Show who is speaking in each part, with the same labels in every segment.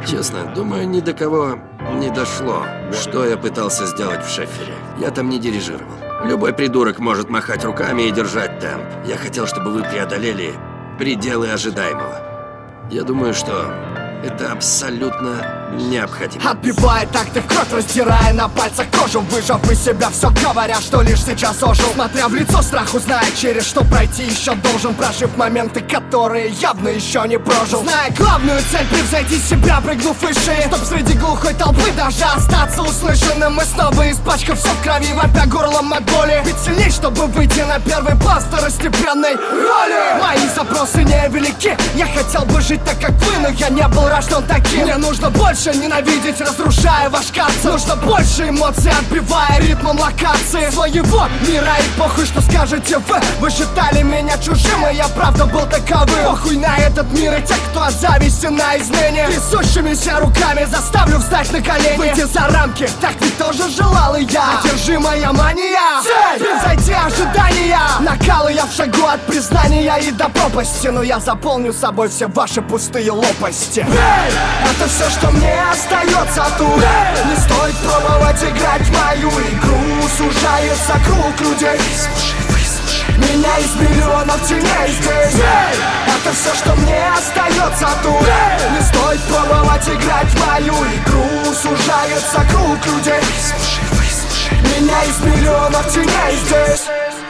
Speaker 1: Честно, думаю, ни до кого не дошло, что я пытался сделать в Шеффере. Я там не дирижировал. Любой придурок может махать руками и держать темп. Я хотел, чтобы вы преодолели пределы ожидаемого. Я думаю, что это абсолютно необходимо.
Speaker 2: Отбивая такты в кровь, раздирая на пальцах кожу, выжав из себя все, говоря, что лишь сейчас ожил. Смотря в лицо страху, зная, через что пройти еще должен, прожив моменты, которые явно еще не прожил. Зная главную цель, превзойти себя, прыгнув выше, чтоб среди глухой толпы даже остаться услышанным. И снова испачкав все в крови, вопя горлом от боли, быть сильней, чтобы выйти на первый план второстепенной роли. Мои запросы невелики, я хотел бы жить так, как вы, но я не был рожден таким. Мне нужно больше ненавидеть, разрушая ваш карцер. Нужно больше эмоций, отбивая ритмом локации своего мира. И похуй, что скажете вы считали меня чужим, и я правда был таковым. Похуй на этот мир и тех, кто от зависти на измене. Трясущимися руками заставлю встать на колени, выйти за рамки, так ведь тоже желал и я. Одержимая мания, цель, превзойти ожидания. Накалы я в шагу от признания и до пропасти, но я заполню собой все ваши пустые лопасти. Это все, что мне остается тут. Не стоит пробовать играть в мою игру. Сужается круг людей. Меня из миллионов теней здесь. Это все, что мне остается тут. Не стоит пробовать играть в мою игру. Сужается круг людей. Меня из миллионов теней здесь.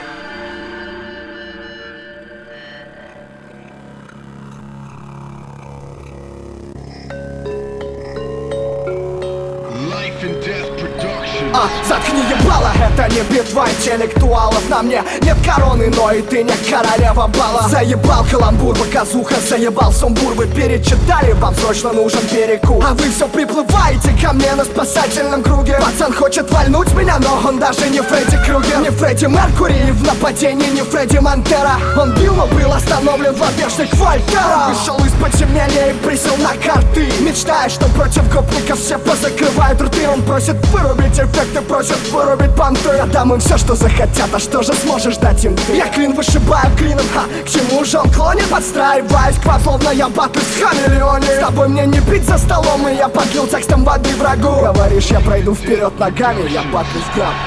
Speaker 2: Заткни ебало, это не битва интеллектуалов. На мне нет короны, но и ты не королева бала. Заебал каламбур, показуха, заебал сумбур. Вы перечитали, вам срочно нужен перекур, а вы все приплываете ко мне на спасательном круге. Пацан хочет вальнуть меня, но он даже не Фредди Крюгер, не Фредди Меркури, в нападении не Фредди Монтера. Он бил, но был остановлен лобешник Вольтера. Вышел из подземелья и присел на карты, мечтая, что против гопников все позакрывают рты. Он просит вырубить эффекты, просят вырубить понты. Я дам им все, что захотят, а что же сможешь дать им ты? Я клин вышибаю клином, к чему же он клонит? Подстраиваюсь к вам, словно я батлюсь в хамелеоне. С тобой мне не пить за столом, и я подлил текстом воды врагу. Говоришь, я пройду вперед ногами, я батлюсь в граб.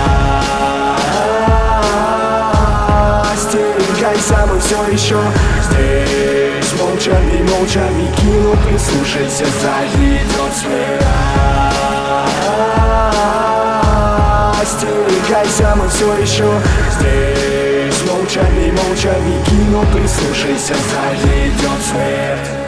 Speaker 2: Остерегайся, мы все еще здесь. Молча и молча кину, прислушайся, зайдет свет. Остерегайся, мы все еще здесь. Молча и молча кину, прислушайся, зайдет свет.